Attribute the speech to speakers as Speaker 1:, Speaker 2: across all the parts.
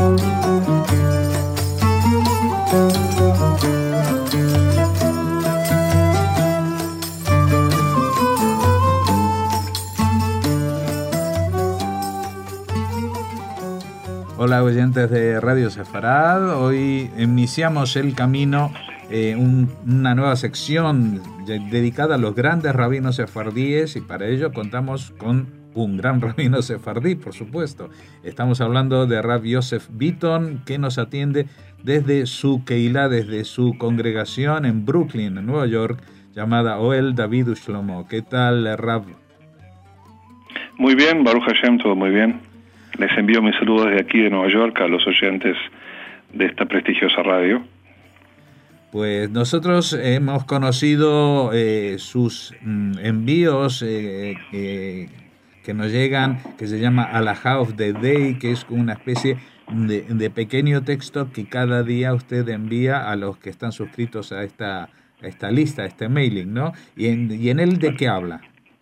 Speaker 1: Hola oyentes de Radio Sefarad, hoy iniciamos el camino, una nueva sección dedicada a los grandes rabinos sefardíes, y para ello contamos con un gran rabino sefardí, por supuesto. Estamos hablando de Rav Yosef Bitton, que nos atiende desde su Keilah, desde su congregación en Brooklyn, en Nueva York, llamada Ohel David Ushlomo. ¿Qué tal, Rav?
Speaker 2: Muy bien, Baruch Hashem, todo muy bien. Les envío mis saludos desde aquí de Nueva York a los oyentes de esta prestigiosa radio.
Speaker 1: Pues nosotros hemos conocido sus envíos que nos llegan, que se llama Alajá of the Day, que es una especie de pequeño texto que cada día usted envía a los que están suscritos a esta lista, a este mailing, ¿no? ¿Y en él de qué habla?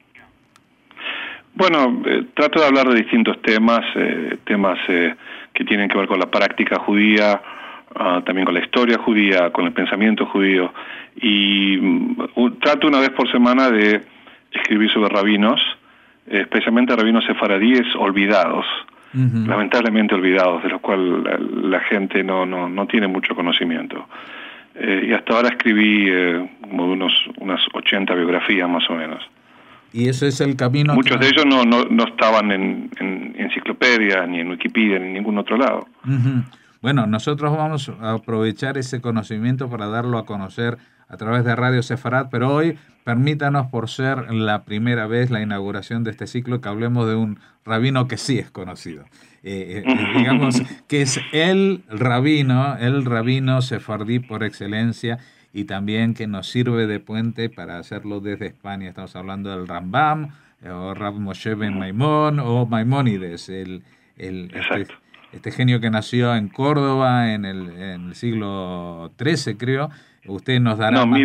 Speaker 2: Bueno, trato de hablar de distintos temas que tienen que ver con la práctica judía, también con la historia judía, con el pensamiento judío, y trato una vez por semana de escribir sobre rabinos, especialmente rabinos sefaradíes olvidados, lamentablemente olvidados, de los cuales la gente no tiene mucho conocimiento. Y hasta ahora escribí como unas 80 biografías más o menos.
Speaker 1: Y ese es el camino.
Speaker 2: Muchos de ellos no estaban en enciclopedia, ni en Wikipedia, ni en ningún otro lado.
Speaker 1: Uh-huh. Bueno, nosotros vamos a aprovechar ese conocimiento para darlo a conocer a través de Radio Sefarad, pero hoy permítanos, por ser la primera vez la inauguración de este ciclo, que hablemos de un rabino que sí es conocido. Digamos que es el rabino sefardí por excelencia, y también que nos sirve de puente para hacerlo desde España. Estamos hablando del Rambam, o Rav Moshe ben Maimón, o Maimónides, este genio que nació en Córdoba en el siglo XIII, creo. Usted nos dará más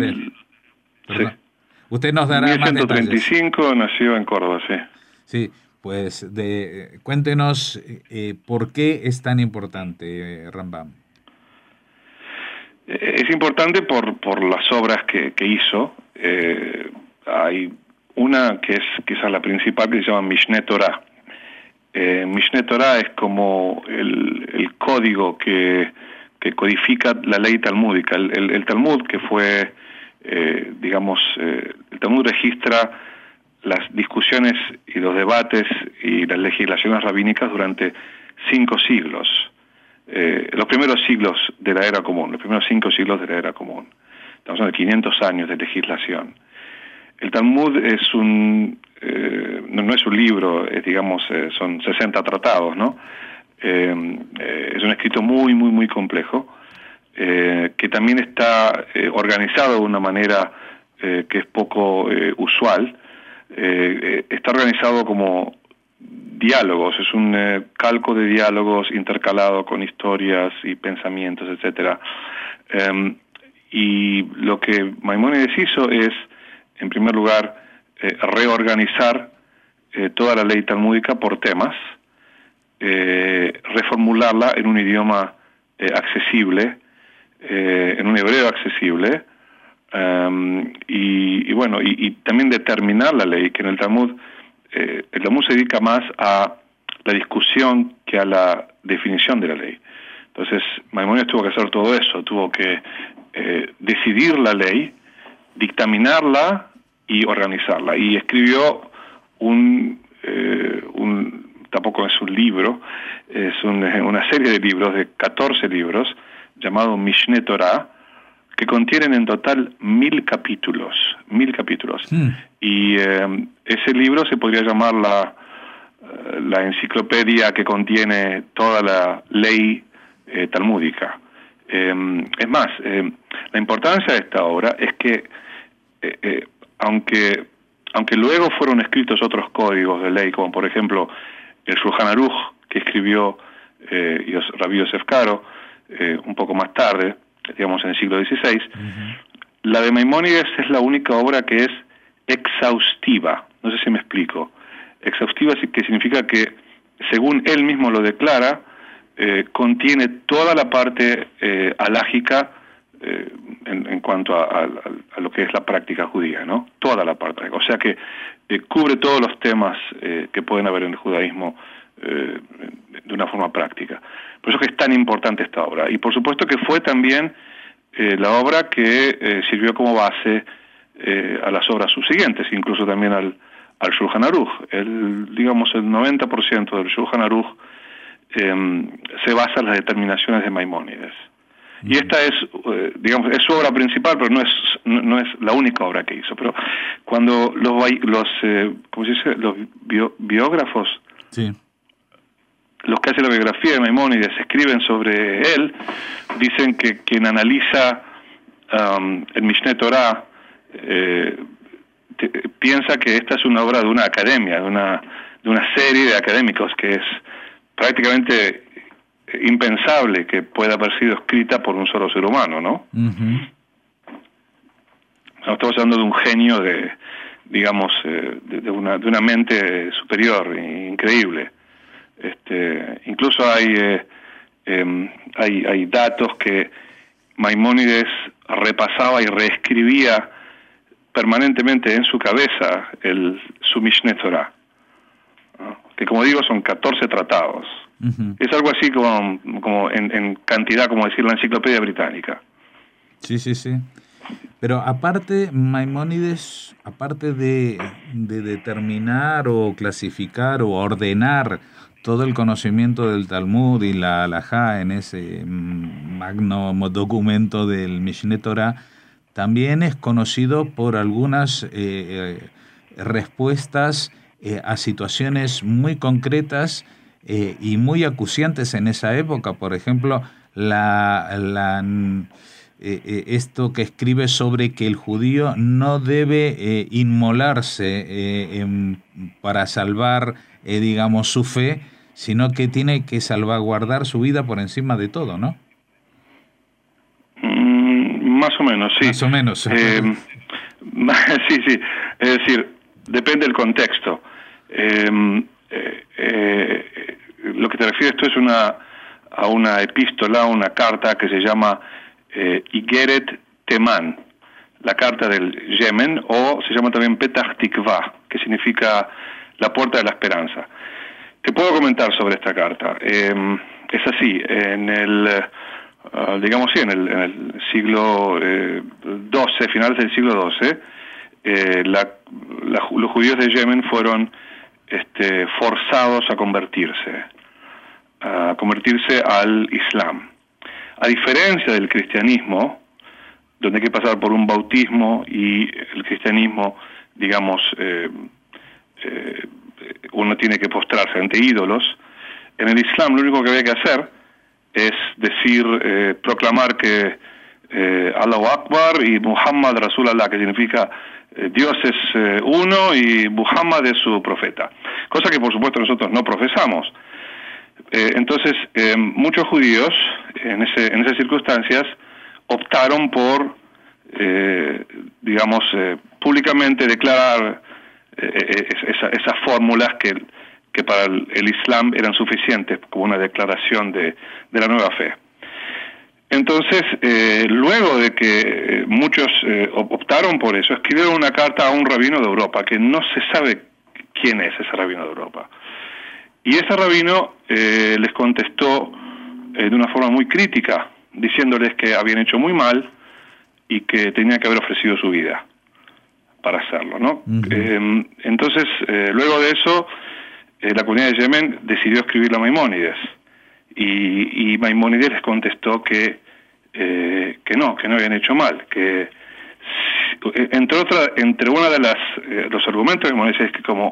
Speaker 1: Usted nos dará
Speaker 2: 1135
Speaker 1: más detalles.
Speaker 2: Nació en Córdoba, sí.
Speaker 1: Sí, pues cuéntenos por qué es tan importante Rambam.
Speaker 2: Es importante por las obras que hizo. Hay una que es quizás la principal, que se llama Mishneh Torah. Mishneh Torah es como el código que codifica la ley talmúdica. El Talmud, que fue, el Talmud registra las discusiones y los debates y las legislaciones rabínicas durante 5 siglos. Los primeros siglos de la era común, los primeros 5 siglos de la era común. Estamos hablando de 500 años de legislación. El Talmud es no es un libro, son 60 tratados, ¿no? Es un escrito muy, muy, muy complejo, que también está organizado de una manera que es poco usual. Está organizado como diálogos, es un calco de diálogos intercalado con historias y pensamientos, etcétera. Y lo que Maimónides hizo es, en primer lugar, reorganizar toda la ley talmúdica por temas, reformularla en un idioma accesible, en un hebreo accesible, y también determinar la ley, que en el Talmud se dedica más a la discusión que a la definición de la ley. Entonces, Maimónides tuvo que hacer todo eso, tuvo que decidir la ley, dictaminarla y organizarla. Y escribió tampoco es un libro, es una serie de libros, de 14 libros, llamado Mishneh Torah, que contienen en total 1000 capítulos. 1000 capítulos. Y ese libro se podría llamar la enciclopedia que contiene toda la ley talmúdica. Es más, la importancia de esta obra es que, aunque luego fueron escritos otros códigos de ley, como por ejemplo el Shulchan Aruch, que escribió Rabbi Yosef Karo un poco más tarde, digamos en el siglo XVI, la de Maimónides es la única obra que es exhaustiva. No sé si me explico. Exhaustiva, que significa que, según él mismo lo declara, contiene toda la parte halágica en cuanto a lo que es la práctica judía, ¿no? Toda la parte. O sea que cubre todos los temas que pueden haber en el judaísmo de una forma práctica. Por eso que es tan importante esta obra. Y por supuesto que fue también la obra que sirvió como base a las obras subsiguientes, incluso también al Shulchan Aruch. Digamos, el 90% del Shulchan Aruch se basa en las determinaciones de Maimónides. Y esta es, digamos, es su obra principal, pero no es la única obra que hizo. Pero cuando ¿cómo se dice? Los biógrafos,
Speaker 1: sí,
Speaker 2: los que hacen la biografía de Maimónides escriben sobre él, dicen que quien analiza el Mishneh Torah piensa que esta es una obra de una academia, de una serie de académicos, que es prácticamente impensable que pueda haber sido escrita por un solo ser humano, ¿no?
Speaker 1: Uh-huh.
Speaker 2: Estamos hablando de un genio digamos, de una mente superior, increíble. Incluso hay datos que Maimónides repasaba y reescribía permanentemente en su cabeza su Mishneh Torah, ¿no? Que, como digo, son 14 tratados. Uh-huh. Es algo así como en cantidad, como decir la Enciclopedia Británica.
Speaker 1: Sí, sí, sí. Pero aparte, Maimónides, aparte de determinar o clasificar o ordenar todo el conocimiento del Talmud y la Halajá en ese magno documento del Mishneh Torah, también es conocido por algunas respuestas a situaciones muy concretas y muy acuciantes en esa época. Por ejemplo, esto que escribe sobre que el judío no debe inmolarse para salvar, digamos, su fe, sino que tiene que salvaguardar su vida por encima de todo, ¿no?
Speaker 2: Más o menos, sí.
Speaker 1: Más o menos.
Speaker 2: Sí. Es decir, depende del contexto. Lo que te refieres tú es a una epístola, una carta que se llama Igeret Temán, la carta del Yemen, o se llama también Petach Tikvah, que significa la puerta de la esperanza. Te puedo comentar sobre esta carta. Es así, en el siglo XII, finales del siglo XII, los judíos de Yemen fueron forzados a convertirse al Islam. A diferencia del cristianismo, donde hay que pasar por un bautismo, y el cristianismo, digamos, uno tiene que postrarse ante ídolos, en el Islam lo único que había que hacer es decir, proclamar que Allahu Akbar y Muhammad Rasul Allah, que significa Dios es uno y Muhammad es su profeta, cosa que por supuesto nosotros no profesamos. Entonces muchos judíos en esas circunstancias optaron por públicamente declarar esas fórmulas que para el Islam eran suficientes como una declaración de la nueva fe. Entonces, luego de que muchos optaron por eso, escribieron una carta a un rabino de Europa, que no se sabe quién es ese rabino de Europa. Y ese rabino les contestó de una forma muy crítica, diciéndoles que habían hecho muy mal y que tenían que haber ofrecido su vida para hacerlo, ¿no? Uh-huh. Entonces, luego de eso, la comunidad de Yemen decidió escribir a Maimónides. Y Maimónides les contestó que no habían hecho mal, que entre una de los argumentos de Maimónides es que como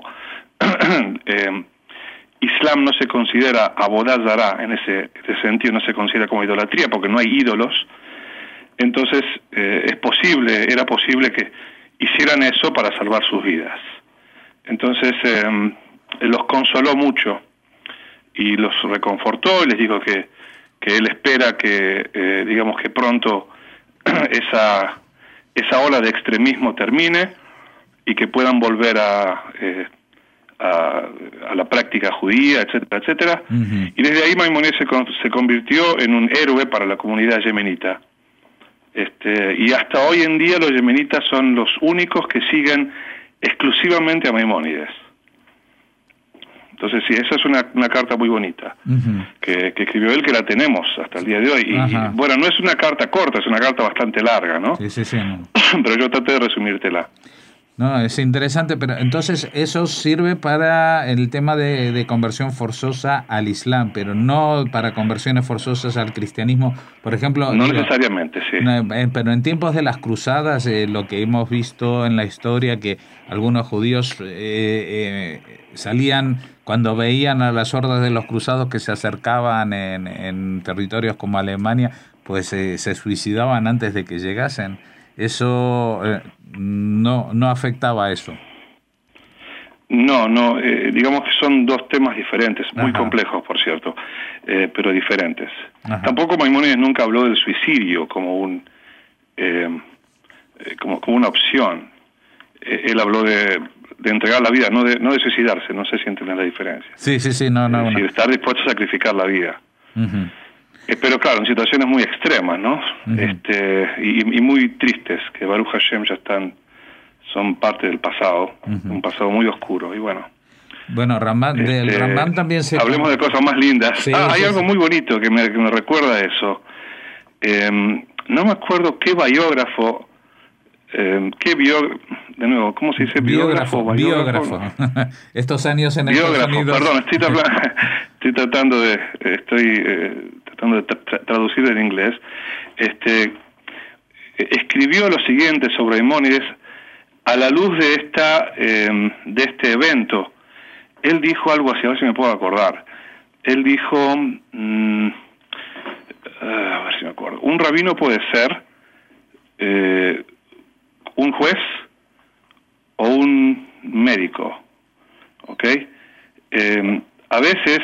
Speaker 2: Islam no se considera Avodah Zará, en ese sentido no se considera como idolatría porque no hay ídolos, entonces era posible que hicieran eso para salvar sus vidas. Entonces los consoló mucho y los reconfortó y les dijo que él espera que que pronto esa ola de extremismo termine y que puedan volver a a la práctica judía, etcétera, etcétera. Y desde ahí Maimónides se convirtió en un héroe para la comunidad yemenita. Y hasta hoy en día los yemenitas son los únicos que siguen exclusivamente a Maimónides. Entonces sí, esa es una carta muy bonita que escribió él, que la tenemos hasta el día de hoy. Y bueno, no es una carta corta, es una carta bastante larga, ¿no?
Speaker 1: Sí.
Speaker 2: Pero yo traté de resumírtela.
Speaker 1: No, es interesante, pero entonces eso sirve para el tema de conversión forzosa al Islam, pero no para conversiones forzosas al cristianismo, por ejemplo.
Speaker 2: No necesariamente, sí.
Speaker 1: Pero en tiempos de las cruzadas, lo que hemos visto en la historia, que algunos judíos salían cuando veían a las hordas de los cruzados que se acercaban en territorios como Alemania, pues se suicidaban antes de que llegasen. Eso no afectaba a eso.
Speaker 2: No, digamos que son dos temas diferentes, muy complejos, por cierto, pero diferentes. Tampoco Maimónides nunca habló del suicidio como como una opción. Él habló de entregar la vida, no de suicidarse. No sé si entienden la diferencia.
Speaker 1: Sí, no.
Speaker 2: Es decir, estar dispuesto a sacrificar la vida. Pero claro, en situaciones muy extremas, ¿no? Y muy tristes, que Baruch Hashem son parte del pasado, un pasado muy oscuro, y bueno.
Speaker 1: Bueno, del Ramán también se...
Speaker 2: Hablemos de cosas más lindas. Sí, hay algo muy bonito que me recuerda a eso. No me acuerdo qué biógrafo, de nuevo, ¿cómo se dice?
Speaker 1: Biógrafo. Estos años en Estados Unidos.
Speaker 2: Perdón, estoy tratando de traducir en inglés. Escribió lo siguiente sobre Maimónides a la luz de este evento. Él dijo algo así, a ver si me puedo acordar. Él dijo, a ver si me acuerdo, un rabino puede ser un juez o un médico, ¿ok? A veces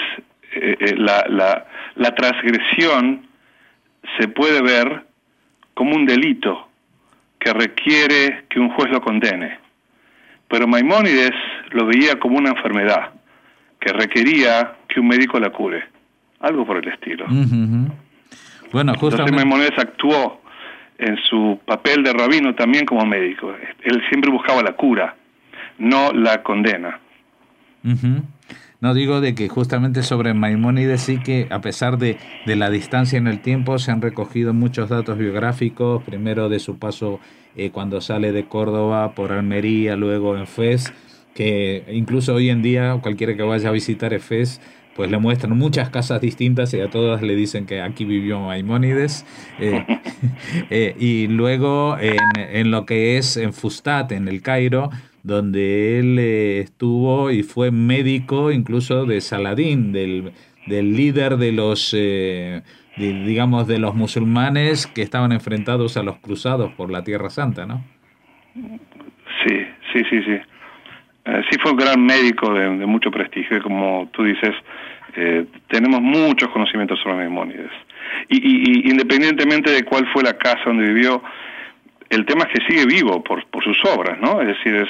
Speaker 2: la transgresión se puede ver como un delito que requiere que un juez lo condene. Pero Maimónides lo veía como una enfermedad que requería que un médico la cure. Algo por el estilo.
Speaker 1: Bueno, justamente...
Speaker 2: Entonces Maimónides actuó en su papel de rabino también como médico. Él siempre buscaba la cura, no la condena.
Speaker 1: No, digo de que justamente sobre Maimónides sí que, a pesar de la distancia en el tiempo, se han recogido muchos datos biográficos, primero de su paso cuando sale de Córdoba por Almería, luego en Fez, que incluso hoy en día cualquiera que vaya a visitar Fez, pues le muestran muchas casas distintas y a todas le dicen que aquí vivió Maimónides. Y luego en lo que es en Fustat, en el Cairo, donde él estuvo y fue médico incluso de Saladín, del líder de los, digamos, de los musulmanes que estaban enfrentados a los cruzados por la Tierra Santa, ¿no?
Speaker 2: Sí. Sí fue un gran médico de mucho prestigio, como tú dices, tenemos muchos conocimientos sobre Maimónides. Y independientemente de cuál fue la casa donde vivió, el tema es que sigue vivo por sus obras, ¿no? Es decir,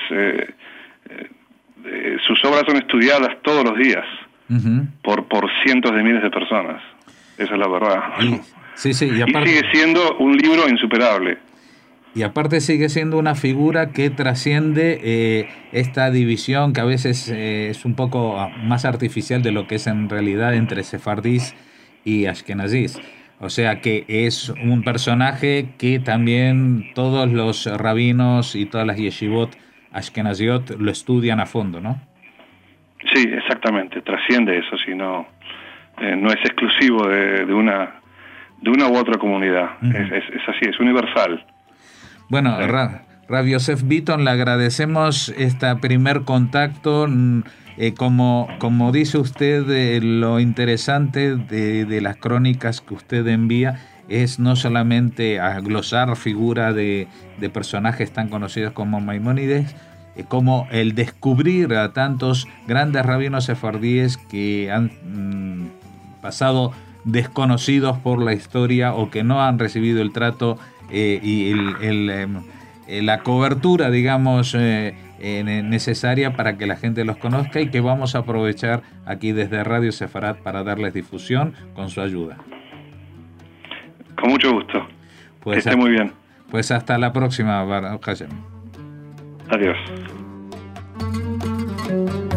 Speaker 2: sus obras son estudiadas todos los días por cientos de miles de personas. Esa es la verdad.
Speaker 1: Sí,
Speaker 2: y sigue siendo un libro insuperable.
Speaker 1: Y aparte sigue siendo una figura que trasciende esta división que a veces es un poco más artificial de lo que es en realidad entre sefardís y ashkenazís. O sea que es un personaje que también todos los rabinos y todas las yeshivot ashkenaziot lo estudian a fondo, ¿no?
Speaker 2: Sí, exactamente. Trasciende eso, no es exclusivo de una u otra comunidad. Es así, es universal.
Speaker 1: Bueno, Rav Yosef Bitton, le agradecemos este primer contacto. Como dice usted, lo interesante de las crónicas que usted envía es no solamente a glosar figura de personajes tan conocidos como Maimónides, como el descubrir a tantos grandes rabinos sefardíes que han pasado desconocidos por la historia o que no han recibido el trato y la cobertura, digamos, necesaria para que la gente los conozca y que vamos a aprovechar aquí desde Radio Sefarat para darles difusión con su ayuda.
Speaker 2: Con mucho gusto.
Speaker 1: Pues
Speaker 2: que esté muy bien.
Speaker 1: Pues hasta la próxima, Baruch Hashem.
Speaker 2: Adiós.